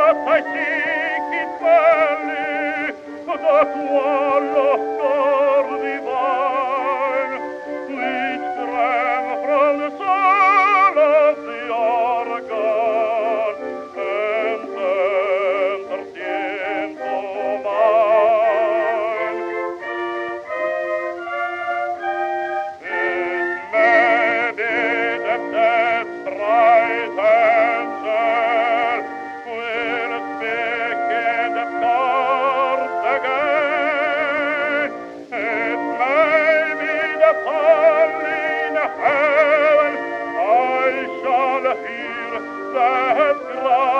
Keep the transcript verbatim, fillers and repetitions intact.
I seek it belly, that one of God divine, which sprang from the soul of the organ, and entertained to mine. It may be that that bright angel will speak in the court again. It may be that only in heaven I shall hear that cry.